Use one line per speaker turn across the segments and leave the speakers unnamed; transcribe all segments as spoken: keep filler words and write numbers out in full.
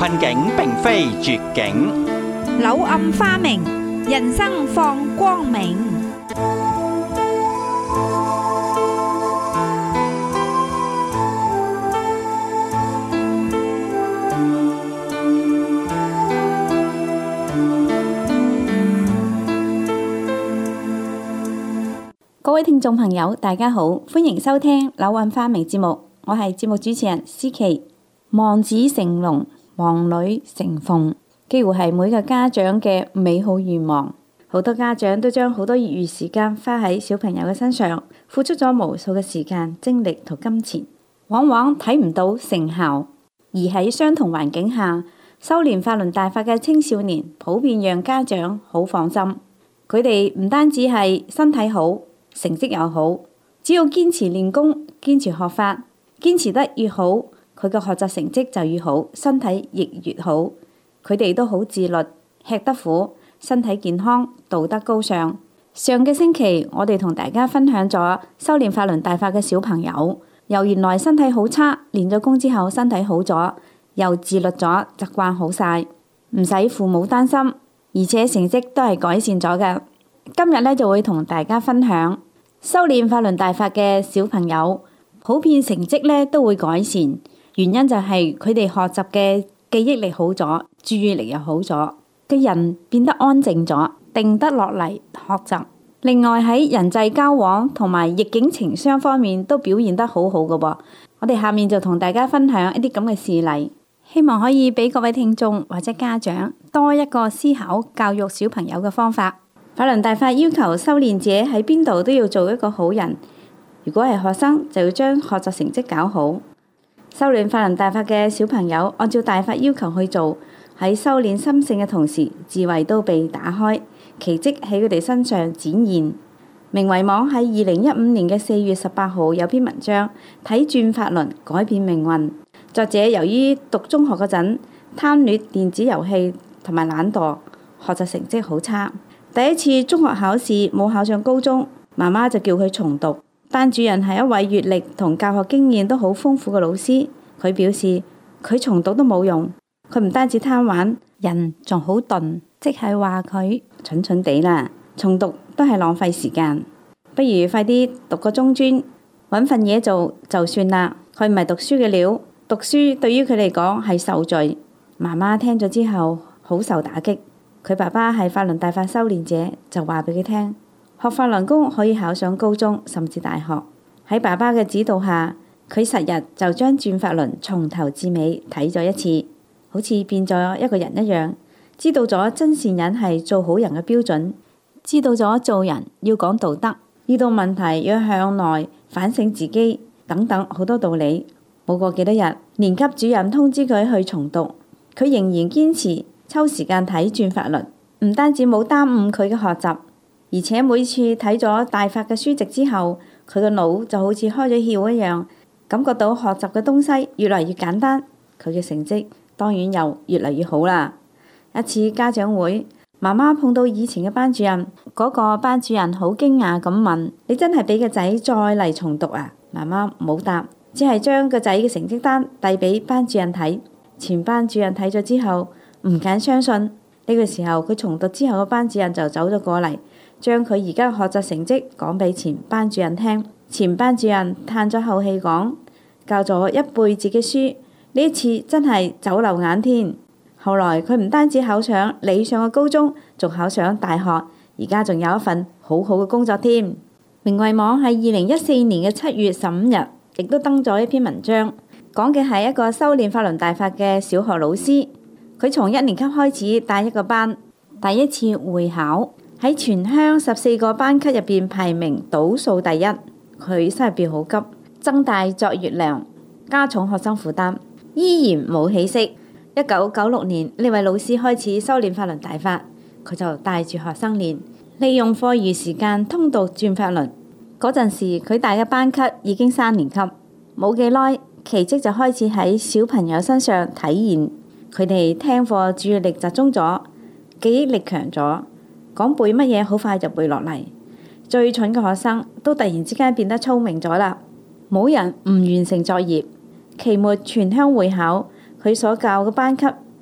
困境並非絕境，
柳暗花明，人生放光明。
各位聽眾朋友，大家好，歡迎收聽柳暗花明節目，我係節目主持人思琪。望子成龍，望女成鳳，幾乎係每個家長嘅美好願望。好多家長都將好多業餘時間花喺小朋友嘅身上，付出咗無數嘅時間、精力同金錢，往往睇唔到成效。而喺相同環境下，修練法輪大法嘅青少年，普遍讓家長好放心。佢哋唔單止係身體好，成績又好，只要堅持練功、堅持學法，堅持得越好，佢嘅學習成績就越好，身體亦越好。佢哋都好自律，吃得苦，身體健康，道德高尚。上個星期我哋同大家分享咗修練法輪大法嘅小朋友，由原來身體好差，練咗功之後身體好咗，又自律咗，習慣好晒，唔使父母擔心，而且成績都係改善咗嘅。今日咧就會同大家分享修練法輪大法嘅小朋友，普遍成績咧都會改善，原因就係佢哋學習嘅記憶力好咗，注意力又好咗，個人變得安靜咗，定得落嚟學習。另外喺人際交往同埋逆境情商方面都表現得好好嘅噃。我哋下面就同大家分享一啲咁嘅事例，希望可以俾各位聽眾或者家長多一個思考教育小朋友嘅方法。法輪大法要求修練者喺邊度都要做一個好人。如果係學生，就要將學習成績搞好。修練法輪大法嘅小朋友，按照大法要求去做，喺修練心性嘅同時，智慧都被打開，奇蹟喺佢哋身上展現。明慧網喺二零一五年嘅四月十八號有篇文章《睇轉法輪改變命運》。作者由於讀中學嗰陣貪戀電子遊戲同埋懶惰，學習成績好差。第一次中學考試冇考上高中，媽媽就叫佢重讀。班主任係一位閱歷同教學經驗都好豐富嘅老師，佢表示佢重讀都冇用，佢唔單止貪玩，人仲好鈍，即係話佢蠢蠢地啦，重讀都係浪費時間，不如快啲讀個中專，揾份嘢做就算啦。佢唔係讀書嘅料，讀書對於佢嚟講係受罪。媽媽聽咗之後好受打擊。佢爸爸係法輪大法修練者，就話俾佢聽，學法輪功可以考上高中甚至大學。喺爸爸嘅指導下，佢十日就將轉法輪從頭至尾睇咗一次，好似變咗一個人一樣，知道咗真善忍係做好人嘅標準，知道咗做人要講道德，遇到問題要向內反省自己等等好多道理。冇過幾多日，年級主任通知佢去重讀，佢仍然堅持抽時間睇轉法輪，唔單止冇耽誤佢嘅學習，而且每次睇咗大法嘅書籍之後，佢個腦就好似開咗竅一樣，感覺到學習嘅東西越嚟越簡單，佢嘅成績當然又越嚟越好啦。一次家長會，媽媽碰到以前嘅班主任，嗰個班主任好驚訝咁問：你真係俾個仔再嚟重讀啊？媽媽冇答，只係將個仔嘅成績單遞俾班主任睇。前班主任睇咗之後唔敢相信，呢個時候佢重讀之後嘅班主任就走咗過嚟，將佢而家學習成績講俾前班主任聽。前班主任嘆咗口氣講：教咗一輩子嘅書，呢一次真係走漏眼添。後來佢唔單止考上理想嘅高中，仲考上大學，而家仲有一份好好嘅工作添。明慧網喺二零一四年嘅七月十五日，亦都登咗一篇文章，講嘅係一個修練法輪大法嘅小學老師。佢從一年級開始帶一個班，第一次會考喺全鄉十四個班級入邊排名倒數第一。佢心入邊好急，增大作業量，加重學生負擔，依然冇起色。一九九六年呢位老師開始修練法輪大法，佢就帶住學生練，利用課餘時間通讀轉法輪。嗰陣時佢帶嘅班級已經三年級，冇幾耐奇蹟就開始喺小朋友身上體現。佢哋聽課注意力集中咗，記憶力強咗，講背乜嘢好快就背落嚟。最蠢嘅學生都突然之間變得聰明咗啦，冇人唔完成作業。期末全鄉會考，佢所教嘅班級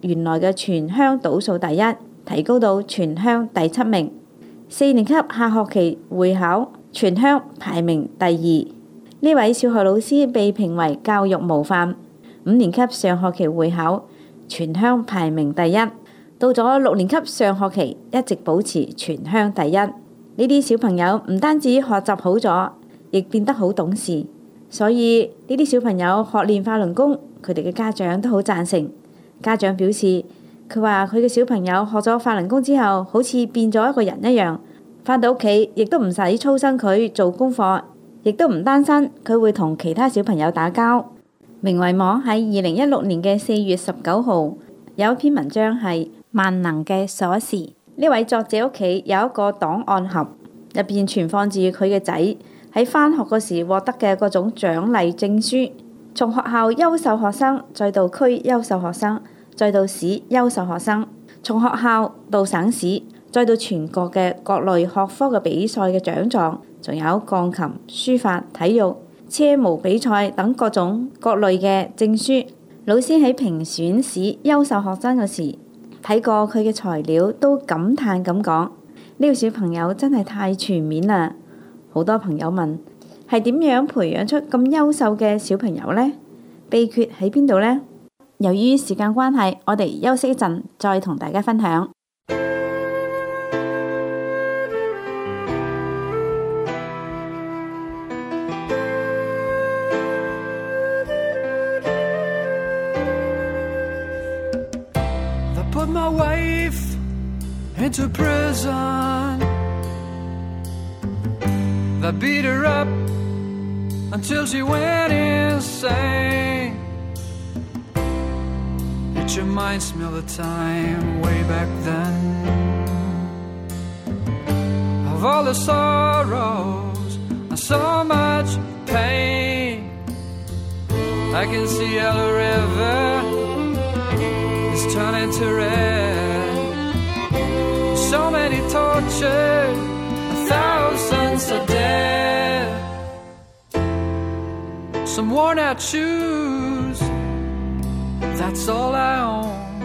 原來嘅全鄉倒數第一，提高到全鄉第七名。四年級下學期會考，全鄉排名第二。呢位小學老師被評為教育模範。五年級上學期會考，全鄉排名第一。到咗六年級上學期，一直保持全鄉第一。呢啲小朋友唔單止學習好咗，亦變得好懂事。所以呢啲小朋友學練法輪功，佢哋嘅家長都好贊成。家長表示，佢話佢嘅小朋友學咗法輪功之後，好似變咗一個人一樣，返到屋企亦都唔使操心佢做功課，亦都唔擔心佢會同其他小朋友打交。明慧網喺二零一六年嘅四月十九號有一篇文章係萬能嘅鎖匙。呢位作者屋企有一個檔案盒，入邊存放住佢嘅仔喺返學嗰時獲得嘅各種獎勵證書，從學校優秀學生再到區優秀學生，再到市優秀學生，從學校到省市，再到全國嘅各類學科嘅比賽嘅獎狀，仲有鋼琴、書法、體育、車模比賽等各種各類嘅證書。老師喺評選市優秀學生嘅時，睇過佢嘅材料都感嘆咁講：呢個小朋友真係太全面啦！好多朋友問，係點樣培養出咁優秀嘅小朋友呢？秘訣喺邊度呢？由於時間關係，我哋休息一陣，再同大家分享。
They put my wife into prison. They beat her up until she went insane. It reminds me of the time way back then, of all the sorrows and so much pain. I can see how the river is turning to red. So many tortured, thousands are dead. Some worn out shoes, that's all I own.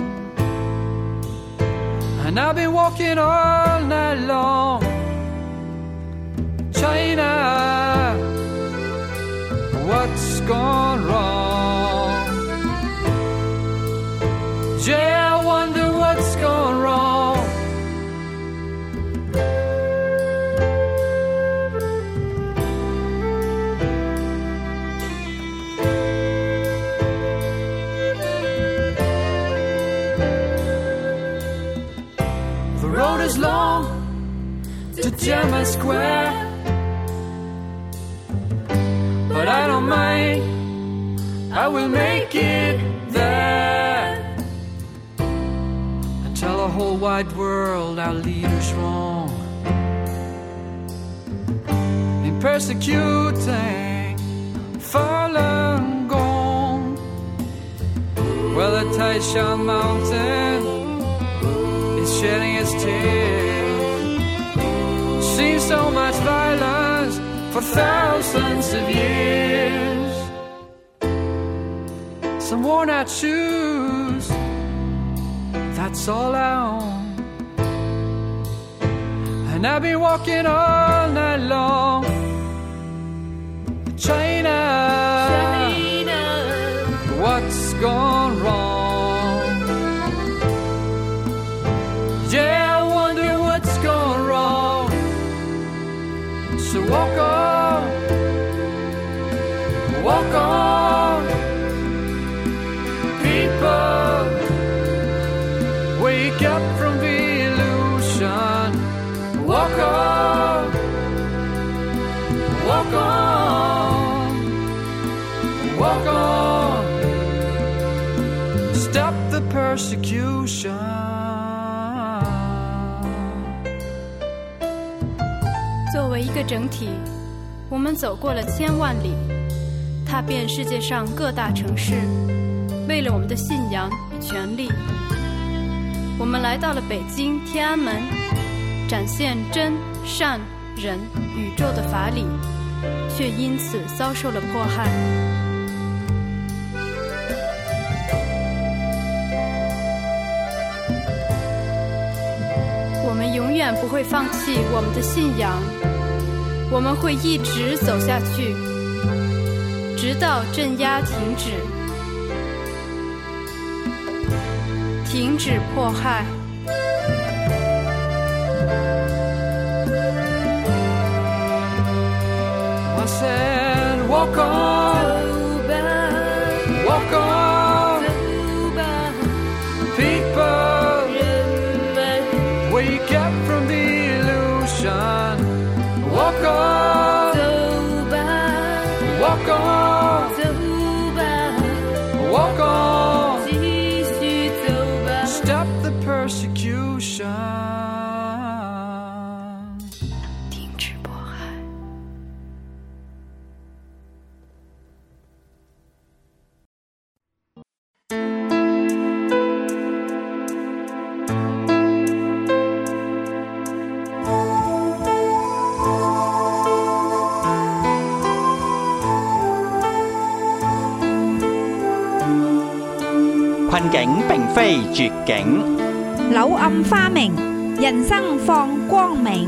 And I've been walking all night long. China, what's gone wrong? Yeah, I wonder what's gone wrong. The road is long to Tiananmen Square, but I don't mind, I will make it there, and tell the whole wide world our leader's wrong in persecuting Falun Gong. Well, the Taishan Mountain is shedding its tears, seen so much violence for thousands of years. Some worn out shoes, that's all I own. And I've been walking all night long. China, China, what's gone wrong? Yeah, I wonder what's gone wrong. So walk on, walk on, people, wake up from the illusion. Walk on, walk on, walk on, stop the persecution.
作为一个整体，我们走过了千万里，踏遍世界上各大城市，为了我们的信仰与权利。我们来到了北京天安门，展现真善忍宇宙的法理，却因此遭受了迫害。 遠不會放棄我們的信仰，我們會一直走下去，直到鎮壓停止，停止迫害。
I said, walk on, walk on, people, wake up from the illusion. Walk on, walk on, walk on, stop the persecution.
困境並非絕境，
柳暗花明，人生放光明。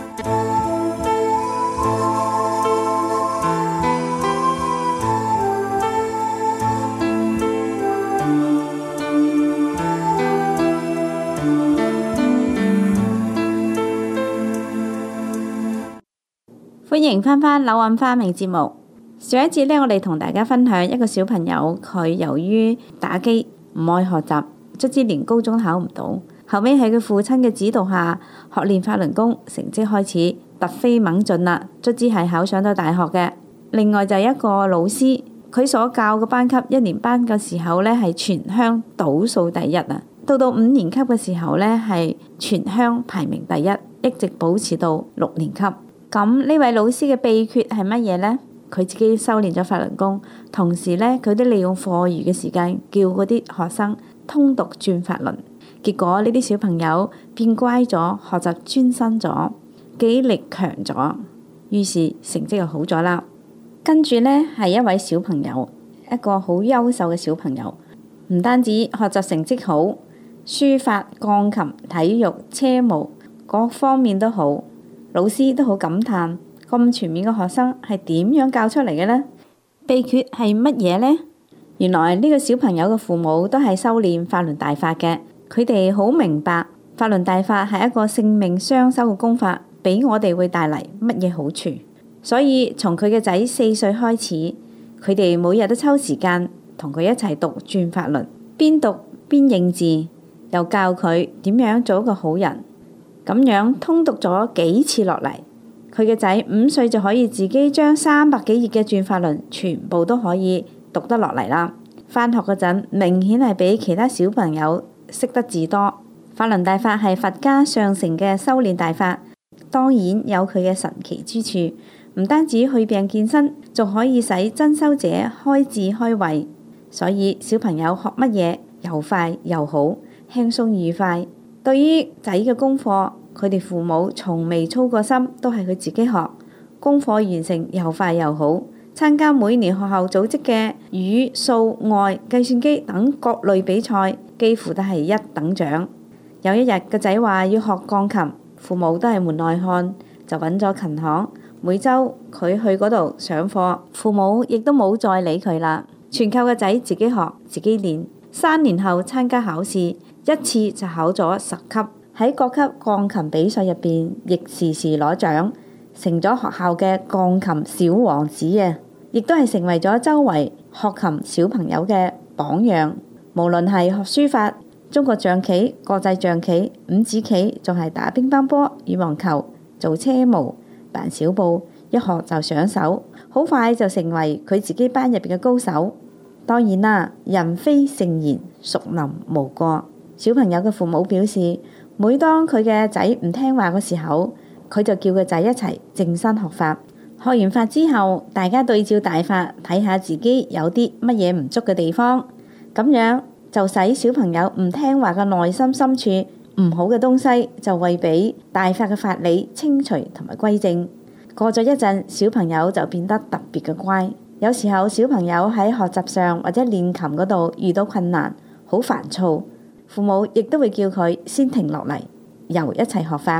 歡迎返返柳暗花明節目。上一節呢，我哋同大家分享一個小朋友，佢由於打機唔愛學習，卒之連高中考唔到，後尾喺佢父親嘅指導下學練法輪功，成績開始突飛猛進啦，卒之係考上到大學嘅。另外就一個老師，佢所教嘅班級一年班嘅時候呢係全鄉倒數第一啊，到到五年級嘅時候呢係全鄉排名第一，一直保持到六年級。咁呢位老師嘅秘訣係乜嘢呢？佢自己修練咗法輪功，同時呢，佢都利用課餘嘅時間叫嗰啲學生通讀轉法輪。結果呢啲小朋友變乖咗，學習專心咗，記憶力強咗，於是成績又好咗啦。跟住呢，係一位小朋友，一個好優秀嘅小朋友，唔單止學習成績好，書法、鋼琴、體育、車模各方面都好，老師都好感嘆。咁全面嘅學生係點樣教出嚟嘅呢？秘訣係乜嘢呢？原來呢個小朋友嘅父母都係修練法輪大法嘅，佢哋好明白法輪大法係一個性命雙修嘅功法，俾我哋會帶嚟乜嘢好處。所以從佢嘅仔四歲開始，佢哋每日都抽時間同佢一齊讀轉法輪，邊讀邊認字，又教佢點樣做一個好人。咁樣通讀咗幾次落嚟，佢嘅仔五歲就可以自己將三百幾頁嘅轉法輪全部都可以讀得落嚟啦。返學嗰陣明顯係比其他小朋友識得字多。法輪大法係佛家上乘嘅修練大法，當然有佢嘅神奇之處。唔單止去病健身，仲可以使真修者開智開慧。所以小朋友學乜嘢又快又好，輕鬆愉快。對於仔嘅功課，佢哋父母從未操過心，都係佢自己學，功課完成又快又好。參加每年學校組織嘅語數外計算機等各類比賽，幾乎都係一等獎。有一日個仔話要學鋼琴，父母都係門外漢，就揾咗琴行，每周佢去嗰度上課，父母亦都冇再理佢啦，全靠個仔自己學自己練。三年後參加考試，一次就考咗十級。喺各級鋼琴比賽入邊，亦時時攞獎，成咗學校嘅鋼琴小王子啊！亦都係成為咗周圍學琴小朋友嘅榜樣。無論係學書法、中國象棋、國際象棋、五子棋，仲係打乒乓波、羽毛球、做車模、扮小布，一學就上手，好快就成為佢自己班入邊嘅高手。當然啦，人非聖賢，孰能無過？小朋友嘅父母表示，每當佢嘅仔唔聽話嘅時候，佢就叫個仔一齊靜心學法。學完法之後，大家對照大法，睇下自己有啲乜嘢唔足嘅地方，咁樣就使小朋友唔聽話嘅內心深處唔好嘅東西，就會俾大法嘅法理清除同埋歸正。過咗一陣，小朋友就變得特別嘅乖。有時候小朋友喺學習上或者練琴嗰度遇到困難，好煩躁，父母亦都會叫佢先停落嚟，又一齊學法。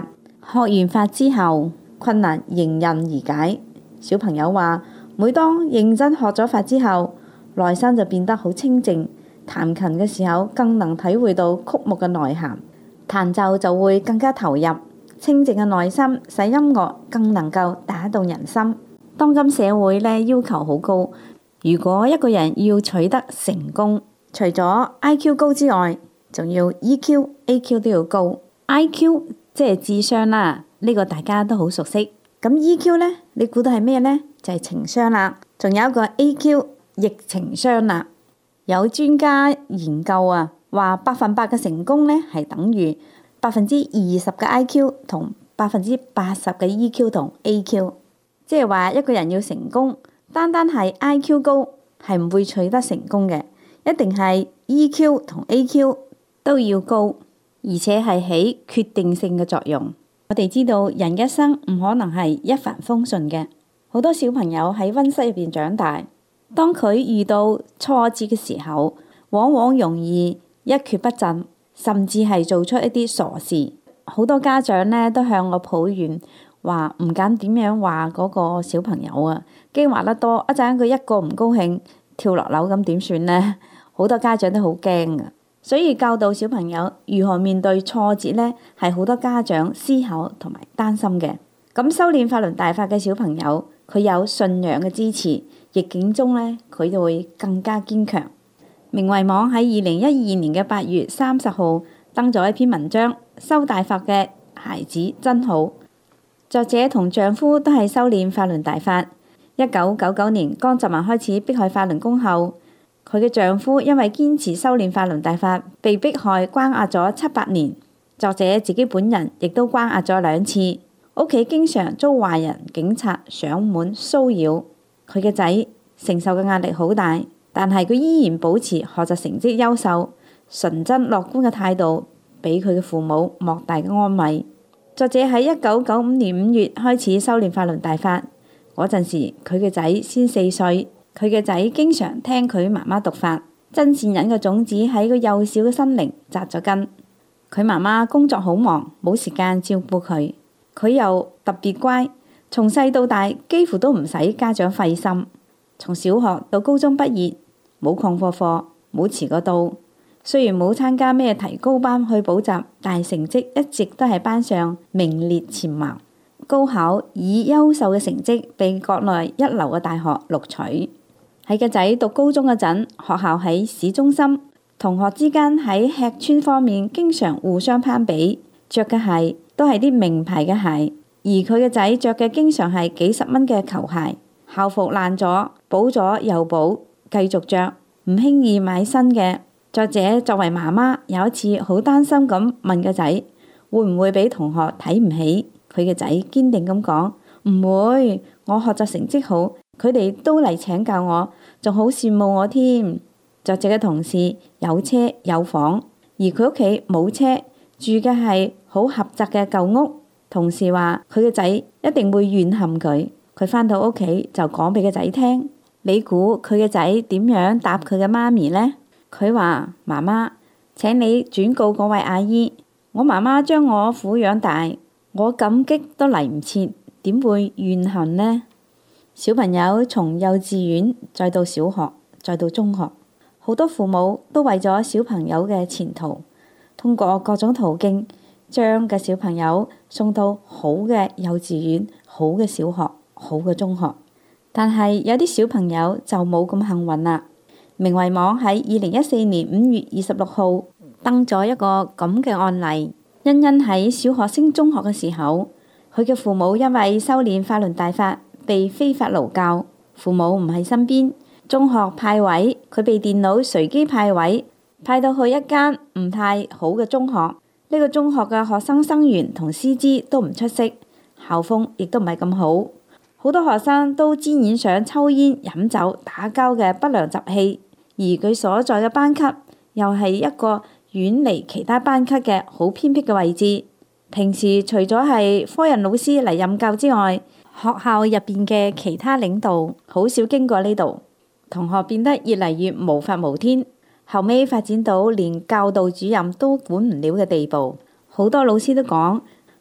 學完法之後，困難迎刃而解。小朋友話，每當認真學咗法之後，內心就變得好清靜，彈琴嘅時候更能體會到曲目嘅內涵，彈奏就會更加投入。清靜嘅內心使音樂更能夠打動人心。當今社會呢，要求好高，如果一個人要取得成功，除咗 I Q 高之外，仲要 E Q、A Q 都要高。I Q 即係智商啦，呢個大家都好熟悉。咁 E Q 呢，你估到係咩呢？就係情商啦。仲有一個 A Q， 逆情商啦。有專家研究啊，話百分百嘅成功呢係等於百分之二十嘅 I Q 同百分之八十嘅 E Q 同 A Q。即係話一個人要成功，單單係 I Q 高係唔會取得成功嘅，一定係 E Q 同 A Q 都要高，而且係起決定性嘅作用。我哋知道人一生唔可能係一帆風順嘅，好多小朋友喺溫室入邊長大，當佢遇到挫折嘅時候，往往容易一蹶不振，甚至係做出一啲傻事。好多家長呢都向我抱怨，話唔敢點樣話嗰個小朋友啊，驚話得多，一陣佢一個唔高興跳落樓咁點算呢？好多家長都好驚噶，所以教導小朋友如何面對挫折呢，係好多家長思考同埋擔心嘅。咁修煉法輪大法嘅小朋友，佢有信仰嘅支持，逆境中呢，佢就會更加堅強。明慧網喺二零一二年嘅八月三十號登咗一篇文章，修大法嘅孩子真好。作者同丈夫都係修煉法輪大法。一九九九年江澤民開始迫害法輪功後，佢嘅丈夫因為堅持修煉法輪大法，被迫害關押咗七八年。作者自己本人亦都關押咗兩次，屋企經常遭壞人、警察上門騷擾。佢嘅仔承受嘅壓力好大，但係佢依然保持學習成績優秀、純真樂觀嘅態度，俾佢嘅父母莫大嘅安慰。作者喺一九九五年五月開始修煉法輪大法，嗰陣時佢嘅仔先四歲，佢嘅仔經常聽佢媽媽讀法，真善忍嘅種子喺個幼小嘅心靈扎咗根。佢媽媽工作好忙，冇時間照顧佢，佢又特別乖，從細到大幾乎都唔使家長費心。從小學到高中畢業，冇曠課課，冇遲過到。雖然冇參加咩提高班去補習，但係成績一直都係班上名列前茅。高考以優秀嘅成績被國內一流嘅大學錄取。喺個仔讀高中嗰陣，學校喺市中心，同學之間喺吃穿方面經常互相攀比，着嘅鞋都係啲名牌嘅鞋，而佢嘅仔着嘅經常係幾十蚊嘅球鞋。校服爛咗，補咗又補，繼續着，唔輕易買新嘅。作者作為媽媽，有一次好擔心咁問個仔會唔會俾同學睇唔起，佢嘅仔堅定咁講唔會，我學習成績好，佢哋都嚟請教我，仲好羨慕我添。作者嘅同事有車有房，而佢屋企冇車，住嘅係好狹窄嘅舊屋。同事話佢嘅仔一定會怨恨佢，佢返到屋企就講俾個仔聽。你估佢嘅仔點樣答佢嘅媽咪呢？佢話媽媽，請你轉告嗰位阿姨，我媽媽將我撫養大，我感激都嚟唔切，點會怨恨呢？小朋友從幼稚園再到小學再到中學，好多父母都為咗小朋友嘅前途，通過各種途徑將嘅小朋友送到好嘅幼稚園、好嘅小學、好嘅中學，但係有啲小朋友就冇咁幸運啦。明慧網喺二零一四年五月二十六號登咗一個咁嘅案例。欣欣喺小學升中學嘅時候，佢嘅父母因為修煉法輪大法被非法勞教，父母唔喺身邊。中學派位，佢被電腦隨機派位，派到去一間唔太好嘅中學。呢個中學嘅學生生源同師資都唔出色，校風亦都唔係咁好，好多學生都沾染上抽煙、飲酒、打交嘅不良習氣。而佢所在嘅班級又係一個遠離其他班級嘅好偏僻嘅位置。平時除咗係科任老師嚟任教之外，學校入邊嘅其他領導好少經過呢度。同學變得越嚟越無法無天，後尾發展到連教導主任都管唔了嘅地步。好多老師都講，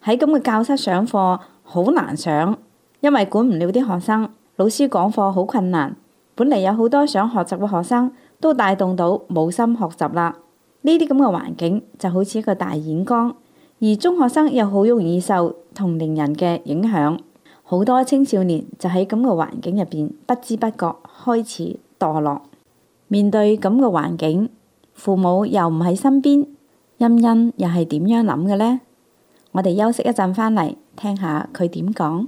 喺咁嘅教室上課好難上，因為管唔了啲學生，老師講課好困難。本嚟有好多想學習嘅學生都帶動到冇心學習啦。呢啲咁嘅環境就好似一個大染缸，而中學生又好容易受同齡人嘅影響，好多青少年就喺咁嘅環境入邊不知不覺開始墮落。面對咁嘅環境，父母又唔喺身邊，欣欣又係點樣諗嘅呢？我哋休息一陣返嚟聽下佢點講。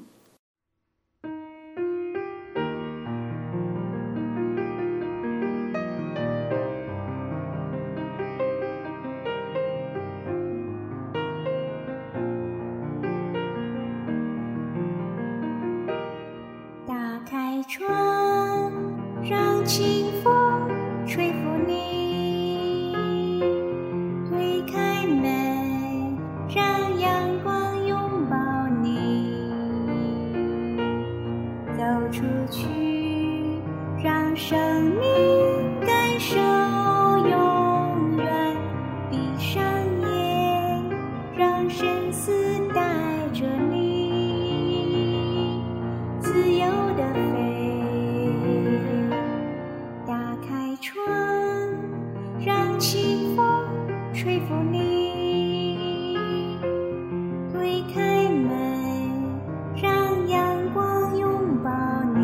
打開窗，讓清風吹拂你，推開門，讓陽光擁抱你，走出去，讓生命感受永遠，閉上眼，讓生死帶着你，自由地飛。打開窗，讓清風吹拂你，推開門，讓陽光擁抱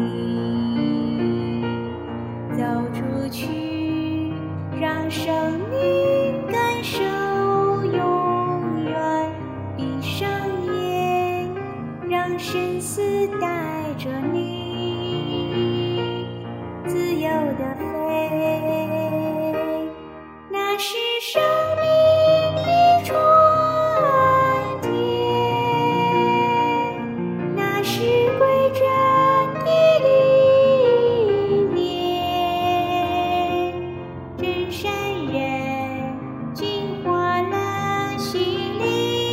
你，走出去，讓生命感受永遠，閉上眼，讓生死帶着你，自由地飛。那是生命的春天，那是歸真的理念，真善人淨化了心靈，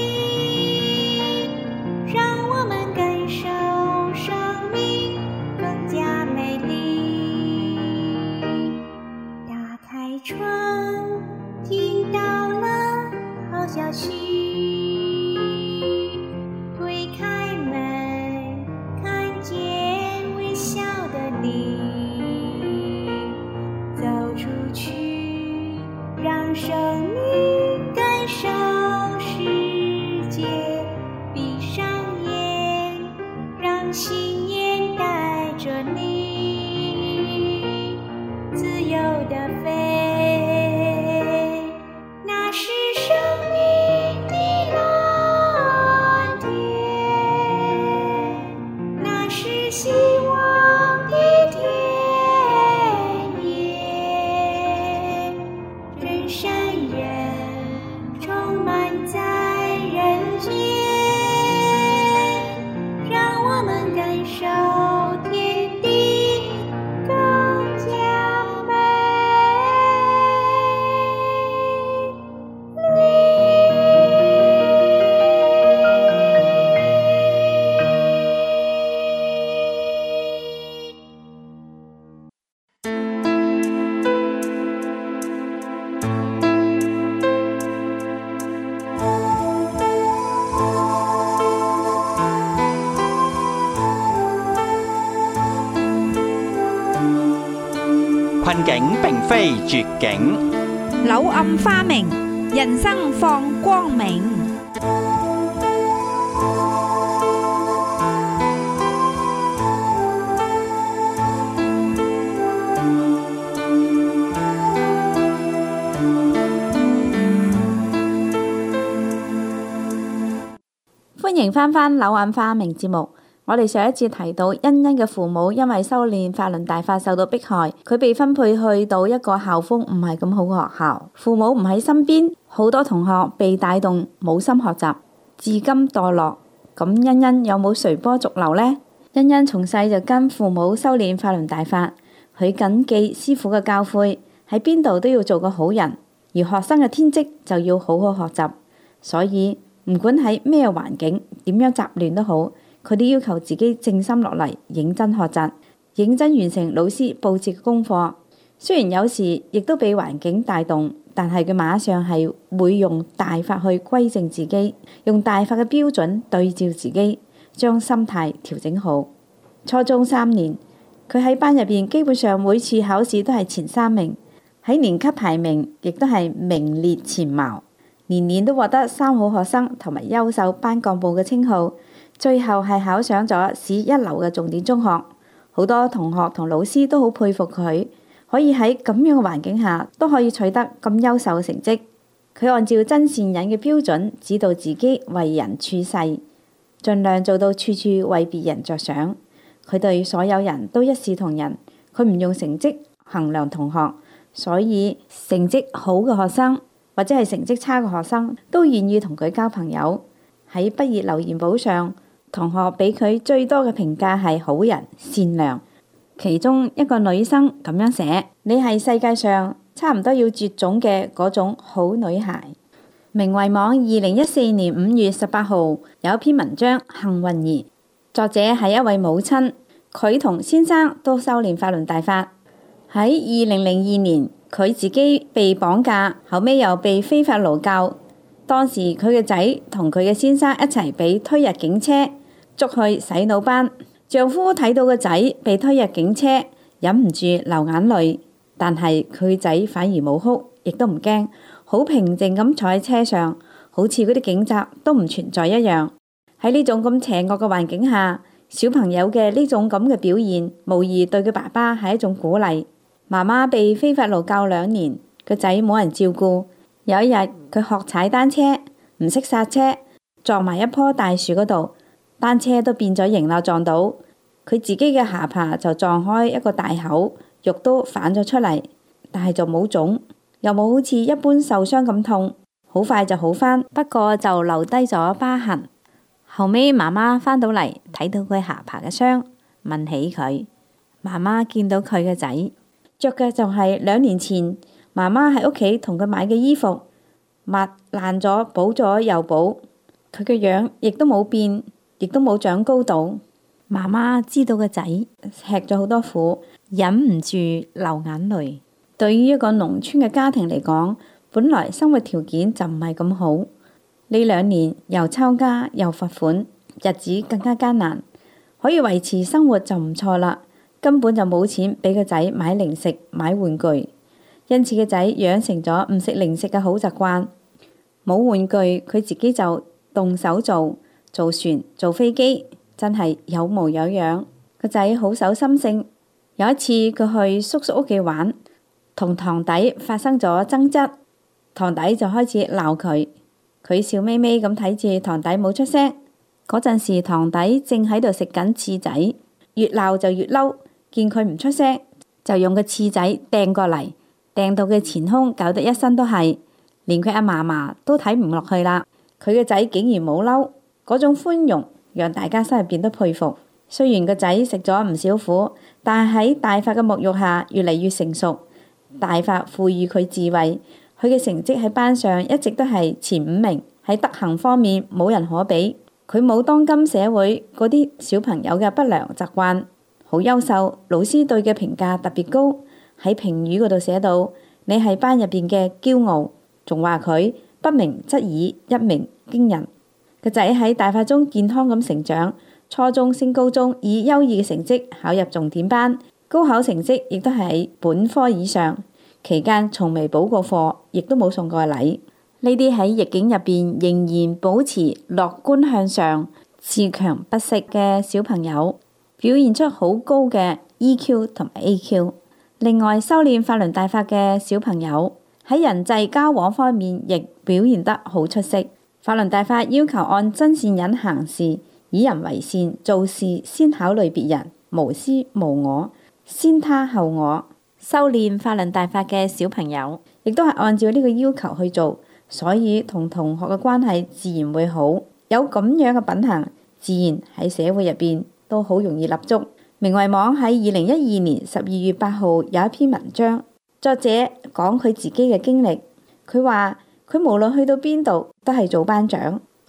讓我們感受生命更加美麗。打開窗，聽到了好消息，推開門，看見微笑的你，走出去，讓生命感受世界，閉上眼，讓心念帶着你，自由地飛。那是生命的藍天，那是希望的田野，真善人充滿在人間，讓我們感受天地更加美
困境並非絕境，
柳暗花明，人生放光明。
歡迎返返柳暗花明節目。我哋上一次提到欣欣嘅父母因為修煉法輪大法受到迫害，佢被分配去到一個校風唔係咁好嘅學校，父母唔喺身邊，好多同學被帶動冇心學習，至今墮落。咁欣欣有冇隨波逐流呢？欣欣從細就跟父母修煉法輪大法，佢謹記師父嘅教誨，喺邊度都要做個好人，而學生嘅天職就要好好學習，所以唔管喺咩環境，點樣雜亂都好，佢都要求自己靜心落嚟，認真學習，認真完成老師佈置嘅功課。 雖然有時亦都被環境帶動，但係佢馬上係會用大法去歸正自己，用大法嘅標準對照自己，將心態調整好。初中三年，佢喺班入邊基本上每次考試都係前三名，喺年級排名亦都係名列前茅，年年都獲得三好學生同埋優秀班幹部嘅稱號，最後係考上咗市一流嘅重點中學。好多同學同老師都好佩服佢，可以喺咁樣嘅環境下都可以取得咁優秀嘅成績。佢按照真善忍嘅標準指導自己為人處世，盡量做到處處為別人着想。佢對所有人都一視同仁，佢唔用成績衡量同學，所以成績好嘅學生或者係成績差嘅學生都願意同佢交朋友。喺畢業留言簿上，同學俾佢最多嘅評價係好人善良。其中一個女生咁樣寫：你係世界上差唔多要絕種嘅嗰種好女孩。明慧網二零一四年五月十八號有一篇文章《幸運兒》，作者係一位母親，佢同先生都修煉法輪大法。喺二零零二年，佢自己被綁架，後尾又被非法勞教。當時佢嘅仔同佢嘅先生一齊被推入警車，捉去洗腦班。丈夫睇到個仔被推入警車，忍唔住流眼淚，但係佢仔反而冇哭，亦都唔驚，好平靜咁坐喺車上，好似嗰啲警察都唔存在一樣。喺呢種咁邪惡嘅環境下，小朋友嘅呢種咁嘅表現，無疑對佢爸爸係一種鼓勵。媽媽被非法勞教兩年，個仔冇人照顧。有一日佢學踩單車，唔識剎車，撞埋一棵大樹嗰度。單車都變咗形啦，撞到佢自己嘅下巴就撞開一個大口，肉都反咗出嚟，但係就冇腫，又冇好似一般受傷咁痛，好快就好返，不過就留低咗疤痕。後尾媽媽返到嚟睇到佢下巴嘅傷，問起佢，媽媽見到佢嘅仔着嘅就係兩年前媽媽喺屋企同佢買嘅衣服，抹爛咗補咗又補，佢嘅樣亦都冇變，亦都冇長高度。媽媽知道個仔吃咗好多苦，忍唔住流眼淚。對於一個農村嘅家庭嚟講，本來生活條件就唔係咁好，呢兩年又抄家又罰款，日子更加艱難。可以維持生活就唔錯啦，根本就冇錢俾個仔買零食買玩具，因此個仔養成咗唔食零食嘅好習慣。冇玩具佢自己就動手做。做船做飛機真係有模有樣，個仔好守心性。有一次佢去叔叔屋企玩，同堂弟發生咗爭執，堂弟就開始鬧佢，佢笑眯眯咁睇住堂弟冇出聲。嗰陣時堂弟正喺度食緊翅仔，越鬧就越嬲，見佢唔出聲就用個翅仔掟過嚟，掟到佢前胸搞得一身都係，連佢阿嫲嫲都睇唔落去啦。佢嘅仔竟然冇嬲，嗰種寬容讓大家心入邊都佩服。雖然個仔食咗唔少苦，但係喺大法嘅沐浴下越嚟越成熟。大法賦予佢智慧，佢嘅成績喺班上一直都係前五名，喺德行方面冇人可比。佢冇當今社會嗰啲小朋友嘅不良習慣，好優秀。老師對嘅評價特別高，喺評語嗰度寫到你係班入邊嘅驕傲，仲話佢不鳴則已，一鳴驚人。個仔喺大法中健康咁成長，初中升高中以優異嘅成績考入重點班，高考成績亦都係本科以上。期間從未補過課，亦都冇送過禮。呢啲喺逆境入邊仍然保持樂觀向上、自強不息嘅小朋友，表現出好高嘅 E Q 同埋 A Q。另外，修煉法輪大法嘅小朋友喺人際交往方面亦表現得好出色。法輪大法要求按真善忍行事，以人為善，做事先考慮別人，無私無我，先他後我。修煉法輪大法嘅小朋友亦都係按照呢個要求去做，所以同同學嘅關係自然會好。有咁樣嘅品行，自然喺社會入邊都好容易立足。明慧網喺二零一二年十二月八號有一篇文章，作者講佢自己嘅經歷。佢話佢無論去到邊度都係做班長，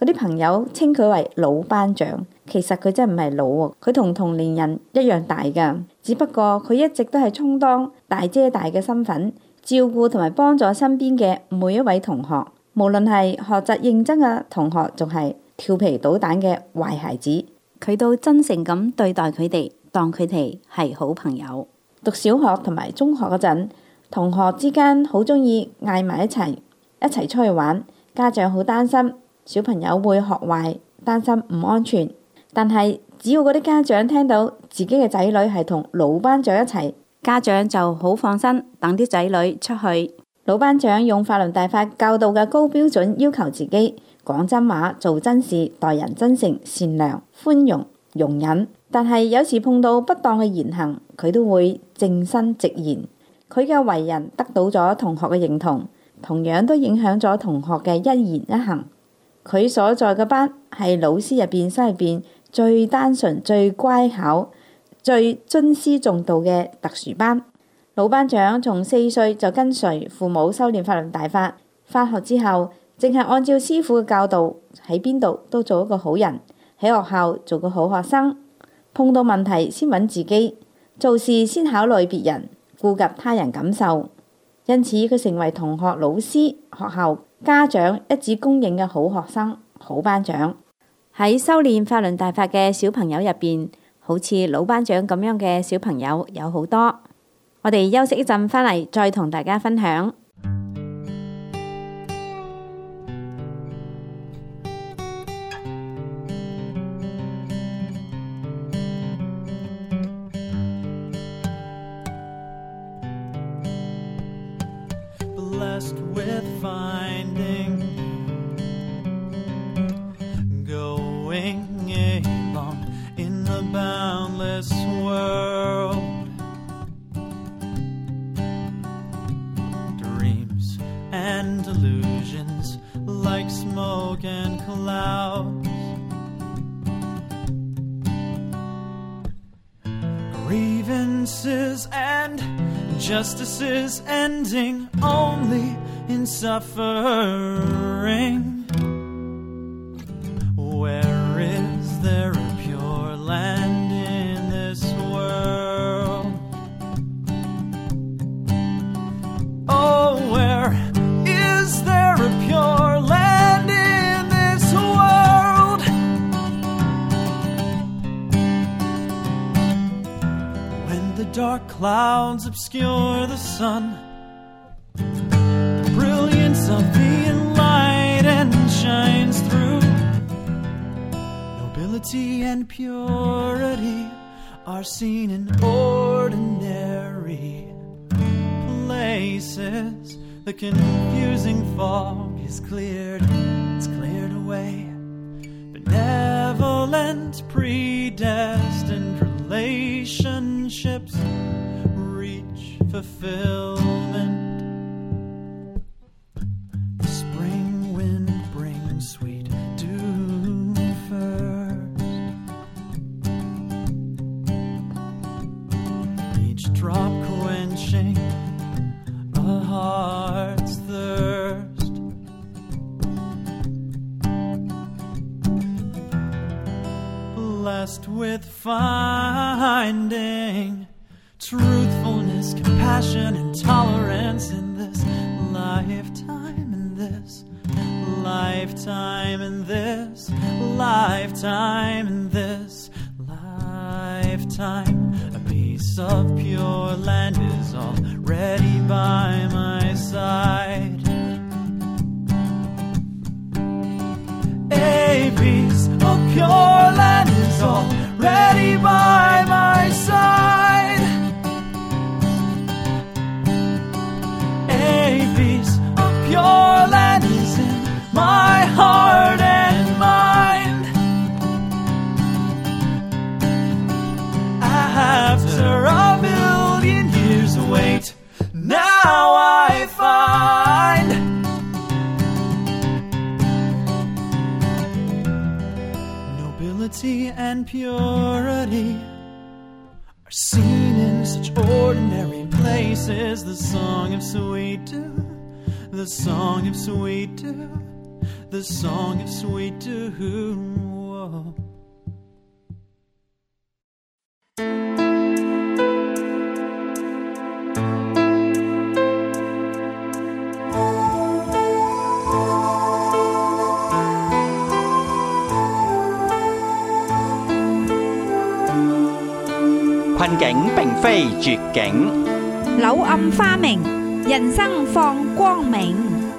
嗰啲朋友稱佢為老班長，其實佢真係唔係老喎，佢同同年人一樣大㗎，只不過佢一直都係充當大姐大嘅身份，照顧同埋幫助身邊嘅每一位同學，無論係學習認真嘅同學，仲係調皮搗蛋嘅壞孩子，佢都真誠咁對待佢哋，當佢哋係好朋友。讀小學同埋中學嗰陣，同學之間好鍾意嗌埋一齊，一齊出去玩，家長好擔心小朋友會學壞，擔心唔安全。但係只要嗰啲家長聽到自己嘅仔女係同老班長一齊，家長就好放心，等啲仔女出去。老班長用法輪大法教導嘅高標準要求自己講真話、做真事、待人真誠、善良、寬容、容忍。但係有時碰到不當嘅言行，佢都會正身直言。佢嘅為人得到咗同學嘅認同，同樣都影響咗同學嘅一言一行。佢所在嘅班係老師入邊心入邊最單純、最乖巧、最尊師重道嘅特殊班。老班長從四歲就跟隨父母修煉法輪大法，返學之後淨係按照師傅嘅教導，喺邊度都做一個好人，喺學校做個好學生。碰到問題先揾自己，做事先考慮別人，顧及他人感受。因此佢成為同學、老師、學校、家長一致公認嘅好學生、好班長。喺修煉法輪大法嘅小朋友入邊，好似老班長咁樣嘅小朋友有好多。我哋休息一陣，返嚟再同大家分享。
Blessed with finding, going along in the boundless world. Dreams and illusions like smoke and clouds. Grievances and justices ending only in suffering. Where is there a pure land in this world? Oh, where is there a pure land in this world? When the dark clouds obscure the sun, the brilliance of the enlightened shines through. Nobility and purity are seen in ordinary places. The confusing fog is cleared, it's cleared away. Benevolent, predestined relationships reach fulfillment. The spring wind brings sweet dew first. Each drop quenching a heart's thirst. Blessed with finding truthfulness, compassion, and tolerance in this lifetime, in this lifetime, in this lifetime, in this lifetime. A piece of pure land is already by my side. A piece of pure land is already by my side. A piece of pure land is in my heart and mind. After a million years of wait, now I find nobility and purity are seen in such ordinary places. The song of sweet dew, the song of sweet dew, the song is sweet too. Whoa.
困境並非絕境，
柳暗花明，人生放光明。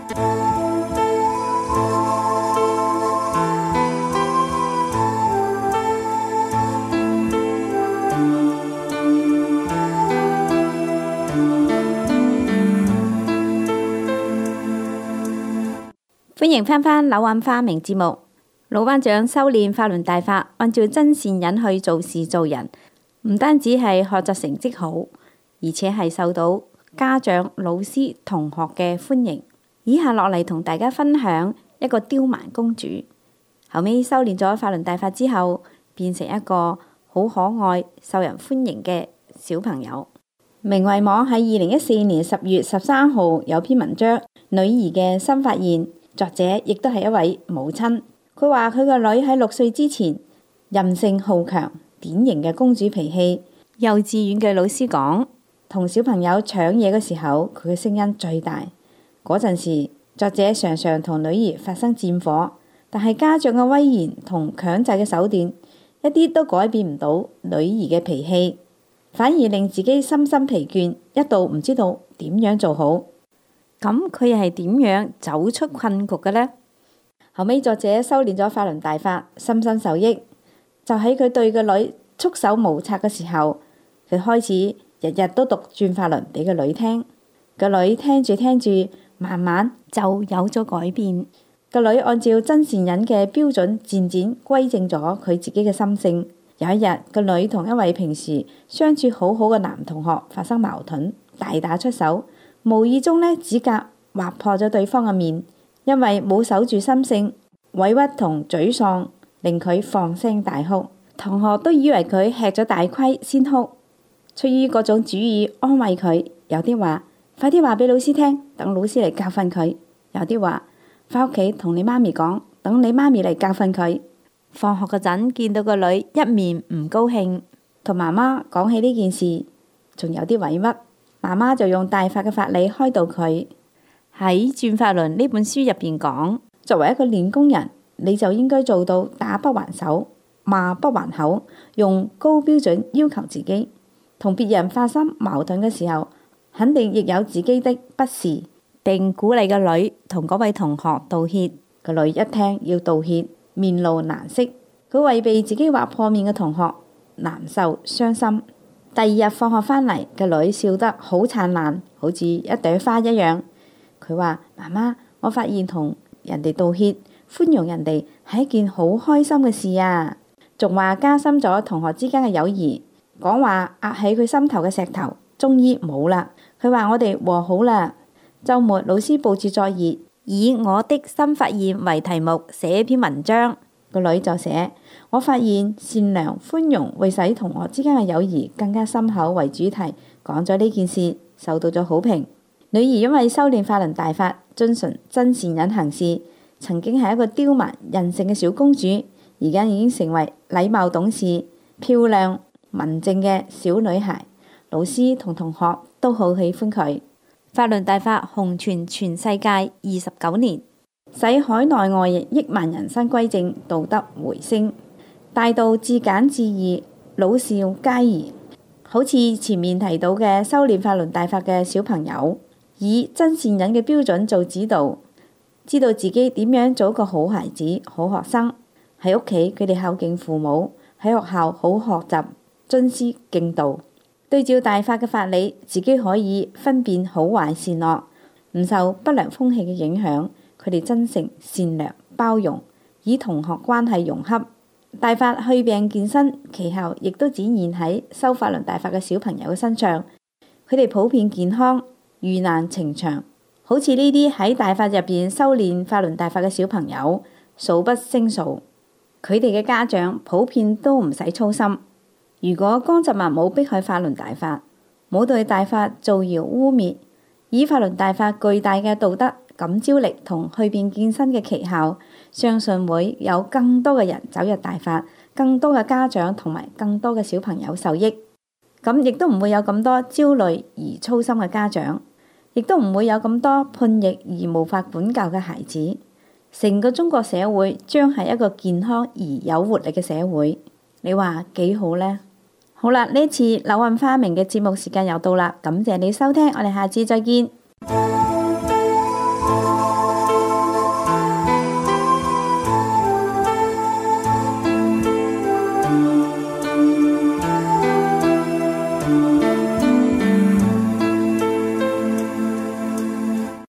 歡迎翻返柳暗花明節目。老班長修煉法輪大法，按照真善忍去做事做人，唔單止係學習成績好，而且係受到家長、老師、同學嘅歡迎。以下落嚟同大家分享一個刁蠻公主，後尾修煉咗法輪大法之後，變成一個好可愛、受人歡迎嘅小朋友。明慧網喺二零一四年十月十三號有篇文章《女兒嘅新發現》，作者亦都係一位母親。佢話佢個女喺六歲之前任性好強，典型嘅公主脾氣。幼稚園嘅老師講，同小朋友搶嘢嘅時候，佢嘅聲音最大。嗰陣時，作者常常同女兒發生戰火，但係家長嘅威嚴同強制嘅手段，一啲都改變唔到女兒嘅脾氣，反而令自己深深疲倦，一度唔知道點樣做好。咁佢又係點樣走出困局嘅呢？後尾作者修煉咗法輪大法，深深受益。就喺佢對個女束手無策嘅時候，佢開始日日都讀轉法輪俾個女聽。個女聽住聽住，慢慢就有咗改變。個女按照真善忍嘅標準，漸漸歸正咗佢自己嘅心性。有一日，個女同一位平時相處好好嘅男同學發生矛盾，大打出手，無意中呢指甲劃破咗對方嘅面。因為冇守住心性，委屈同沮喪令佢放聲大哭，同學都以為佢吃咗大虧先哭。出於各種主意安慰佢，有啲話快啲話俾老師聽，等老師嚟教訓佢；有啲話返屋企同你媽咪講，等你媽咪嚟教訓佢。放學嗰陣見到個女一面唔高興，同媽媽講起呢件事，仲有啲委屈，媽媽就用大法嘅法理開導佢。喺《轉法輪》呢本書入邊講，作為一個練功人，你就應該做到打不還手，罵不還口，用高標準要求自己。同別人發生矛盾嘅時候，肯定亦有自己的不是，並鼓勵個女同嗰位同學道歉。個女一聽要道歉，面露難色，佢為被自己劃破面嘅同學難受傷心。第二日放學返嚟，個女笑得好燦爛，好似一朵花一樣。佢話：媽媽，我發現同人哋道歉、寬容人哋係一件好開心嘅事啊！仲話加深咗同學之間嘅友誼。講話壓喺佢心頭嘅石頭，終於冇啦。佢話我哋和好啦。週末老師佈置作業，以我的新發現為題目寫一篇文章。個女就寫：我發現善良寬容會使同學之間嘅友誼更加深厚為主題，講咗呢件事，受到咗好評。女兒因為修煉法輪大法，遵循真善忍行事，曾經係一個刁蠻任性嘅小公主，而家已經成為禮貌懂事、漂亮文靜嘅小女孩。老師同同學都好喜歡佢。法輪大法紅傳全世界二十九年，使海內外億萬人生歸正，道德回升，大道至簡至易，老少皆宜。好似前面提到嘅修煉法輪大法嘅小朋友，以真善忍嘅標準做指導，知道自己點樣做一個好孩子、好學生。喺屋企佢哋孝敬父母，喺學校好學習尊師敬道，對照大法嘅法理，自己可以分辨好壞善惡，唔受不良風氣嘅影響。佢哋真誠善良包容，以同學關係融洽。大法去病健身，其後亦都展現喺修法輪大法嘅小朋友嘅身上。佢哋普遍健康，遇難情長，好似呢啲喺大法入邊修煉法輪大法嘅小朋友，數不勝數。佢哋嘅家長普遍都唔使操心。如果江澤民冇迫害法輪大法，冇對大法造謠污蔑，以法輪大法巨大嘅道德感召力同蛻變健身嘅奇效，相信會有更多嘅人走入大法，更多嘅家長同埋更多嘅小朋友受益。咁亦都唔會有咁多焦慮而操心嘅家長，亦都唔會有咁多叛逆而無法管教嘅孩子。成個中國社會將係一個健康而有活力嘅社會，你話幾好呢？好啦，呢次柳暗花明嘅節目時間又到啦，感謝你收聽，我哋下次再見。